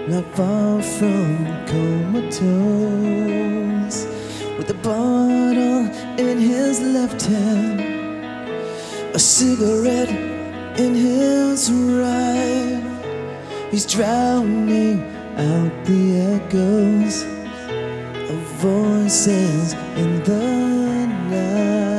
not far from comatose, with a bottle in his left hand, a cigarette in his right. He's drowning out the echoes of voices in the night.